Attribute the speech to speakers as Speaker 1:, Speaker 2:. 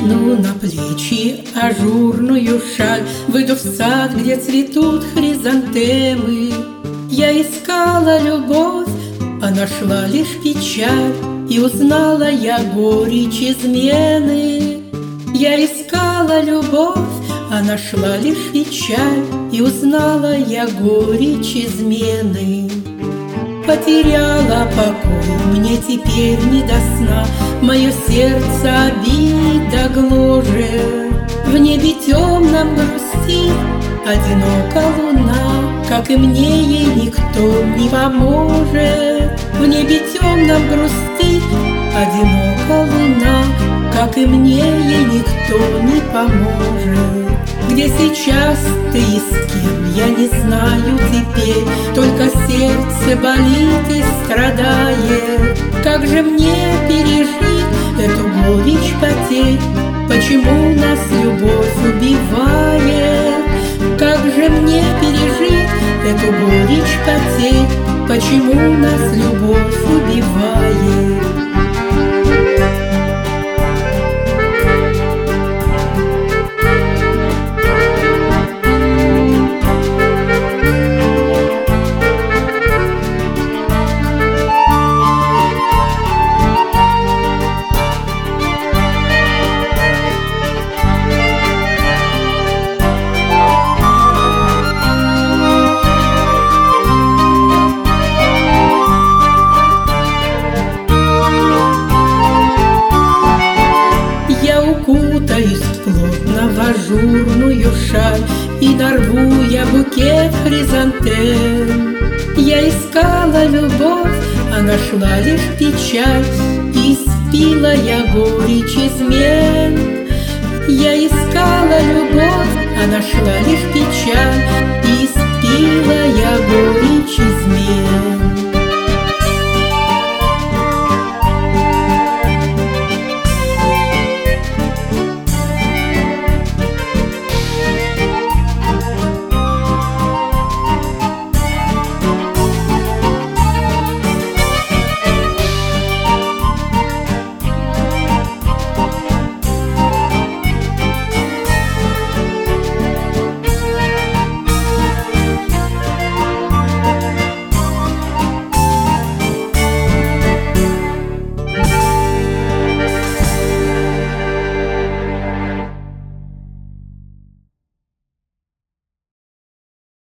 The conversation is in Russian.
Speaker 1: Накину на плечи ажурную шаль, выйду в сад, где цветут хризантемы. Я искала любовь, а нашла лишь печаль, и узнала я горечь измены. Я искала любовь, а нашла лишь печаль, и узнала я горечь измены. Потеряла покой, мне теперь не до сна, мое сердце обида гложет. В небе темном грустит одинока луна, как и мне ей никто не поможет. В небе темном грустит одинока луна, как и мне ей никто не поможет. Где сейчас ты и с кем, я не знаю теперь, только сердце болит и страдает. Как же мне пережить эту горечь потерь? Почему нас любовь убивает? Как же мне пережить эту горечь потерь? Почему нас любовь убивает? Укутаюсь плотно в ажурную шаль и нарву я букет хризантем. Я искала любовь, а нашла лишь печаль, и испила я горечь измен. Я искала любовь, а нашла лишь печаль, и испила я горечь измен.